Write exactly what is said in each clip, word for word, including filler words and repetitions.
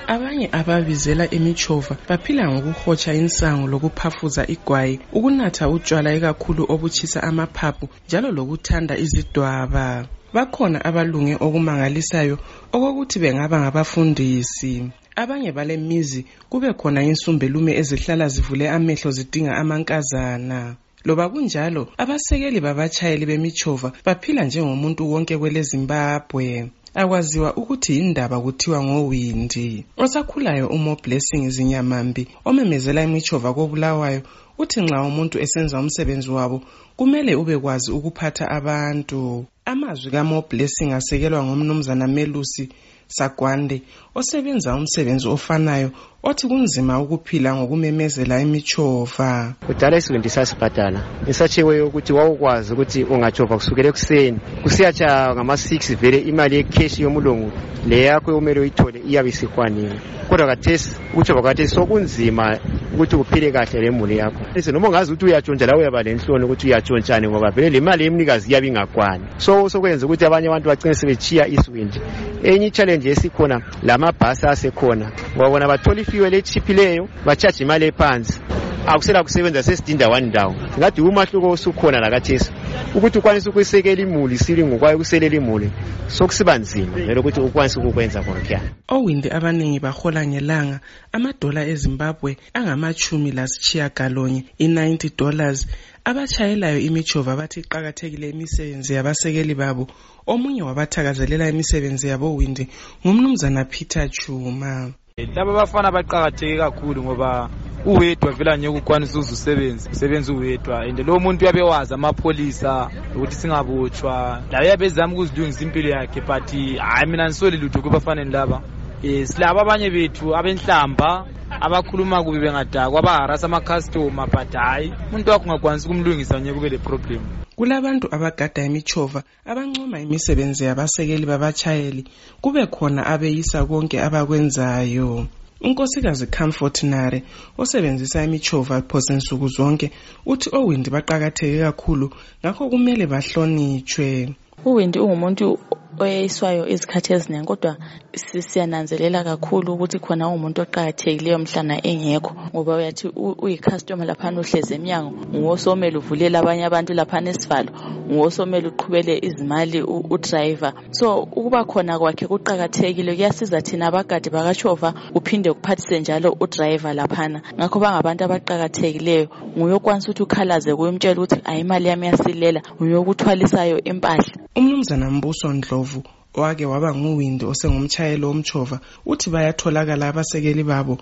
Abanye ababizela imichova baphila ngokuhotsha insango lokuphafuza igwayi, ukunatha utshwala ikakhulu obuchisa amaphaphu njalo lokuthanda izidwaba. Bakhona abalunge okumangalisayo okokuthi bengaba ngabafundisi. Abanye bale mizi kube khona insumbelume ezihlala zivule amehlo zidinga amankazana. Loba kunjalo, abasekeli babatshayeli bemichova baphila njengomuntu wonke kwele Zimbabwe. Akwaziwa ukuthi indaba kuthiwa ngoWindi. Osakhulayo uMo Blessing Zinyamambi omemezela imichova koBulawayo uthi nxa umuntu esenza umsebenzi wabo kumele ubekwazi ukuphatha abantu. Amazwi kaMo Blessing asekelwa ngomnumzana Melusi Sagwande osebenza umsebenzi ofanayo othi kunzima ukuphila ngokumemezela imichova. Kudala isiwindi sasibhadala esatshiwe ukuthi wawukwazi ukuthi ungachova kusukela ekuseni kusiyatsha ngama six vele imali yecash yomulungu le yakho umele uyithole iyabe isikwaniwe. Kodwa kathesi uchova kathesi sokunzima ukuthi uphile kahle lemuli yakho. Bese noma ungazi ukuthi uyatshontsha la uyaba lenhloni ukuthi uyatshontsha ngoba vele le mali yemnikazi iyabe ingakwani. So sokwenza ukuthi abanye abantu bagcine sebechiya isiwindi. Enye challenge esikhona lamabhasi asekhona wabona bathola ifiwe lechiphileyo bachaje imali ephansi akusela kusebenza sesidinda one ndawo. Ngathi umahluko osukhona lakathesi ukuthi ukwanisa ukuyisekela imuli sili ngokwayo kuselela imuli sokusibanzima vele ukuthi ukwanisa ukukwenza konke. OWindi abaningi bahola ngelanga amadola eZimbabwe angamachumi lasitshiya galonye i-ninety dollars. Abachayelayo imichova bathi iqhakathekile imisebenzi yabasekeli babo. Omunye wabathakazelela imisebenzi yabo Windi ngumnumzana Peter Chuma. Laba bafana baqhakatheke kakhulu ngoba uwedwa vela nje ukukwanisa uzusebenza usebenza uwedwa and lo muntu uyabewazi amapholisa ukuthi singabotshwa la uyabezama ukuzilungisa impilo yakhe but hayi mina nisole lutho kubafanele laba. Eh silaba abanye bethu abenhlamba abakhuluma kubi bengadakwa abaharasa ama customer but hayi umuntu wakho ungakwanisa ukumlungisa nje kube le problem. Kulabantu abagada imichova abancoma imisebenzi yabasekeli babachayeli kube khona abeyisa konke abakwenzayo. Unkosikazi Comfort Nare osebenzisa imichova phose insuku zonke uthi OWindi baqhakatheke kakhulu ngakho kumele bahlonitshwe. UWindi ungumuntu oyiswayo izikhathi eziningi kodwa siyananzelela kakhulu ukuthi khona umuntu oqhakathekileyo mhlana engekho ngoba uyathi uyicustomer lapha uhleze eminyango ngosomela uvulela abanye abantu lapha nesivalo ngosomela uqhubele izimali udriver. So ukuba khona kwakhe kuqhakathekile kuyasiza thina abagadi bakachova uphinde kuphathise njalo udriver laphana. Ngakho bangabantu abaqhakathekileyo nguyokwanisa ukuthi ukhalaze kuyimtshela ukuthi ayimali yami yasilela uyokuthwalisayo impahla. Umnumzana Mbuso Ndlovu wake waba nguWindi osengumchayeli womchova uthi bayatholakala abasekeli babo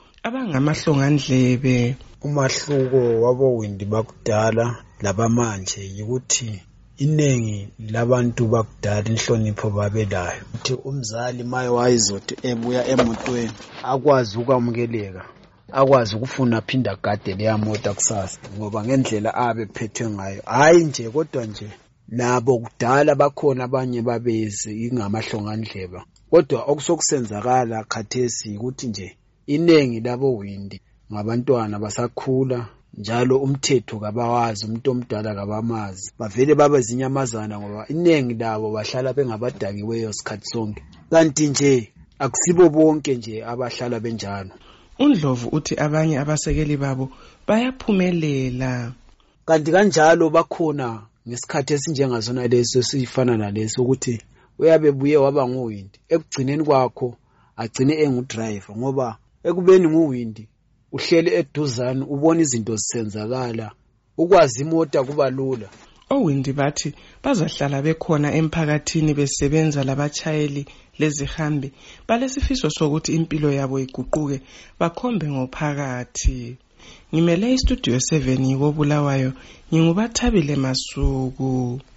abangamahlongandlebe. Umahluko waboWindi bakudala labamanje ukuthi inengi labantu bakudala inhlonipho babelayo ukuthi umzali maye wayizothi ebuya emotweni akwazi ukwamukeleka akwazi ukufuna phinda gade leya mota kusasa ngoba ngendlela abe phethwe ngayo hayi nje kodwa nje nabo kudala bakhona abanye babezi ingamahlongandleba kodwa okusokusenzakala khathesi ukuthi nje inengi laboWindi ngabantwana basakhula njalo umthetho kabawazi umuntu omdala kabamazi bavele baba zinyamazana ngoba inengi labo bahlala bengabadakiweyo sikhathi sonke kanti nje akusibo bonke nje abahlala benjalo. uNdlovu uthi abanye abasekeli babo bayaphumelela kanti kanjalo bakhona ngesikhathi esinjengazona leso sifana naleso ukuthi uyabe buye waba nguWindi ekugcineni kwakho agcine engudriver ngoba ekubeni nguWindi uhlele eduzane ubona izinto zisenzakala ukwazi imota kuba lula. OWindi bathi bazahlala bekhona emphakathini besebenza labachayeli lezihambi balesifiso sokuthi impilo yabo iguquke bakhombe ngophakathi. Ngimele istudio seven yikoBulawayo ngingubathabile Masuku.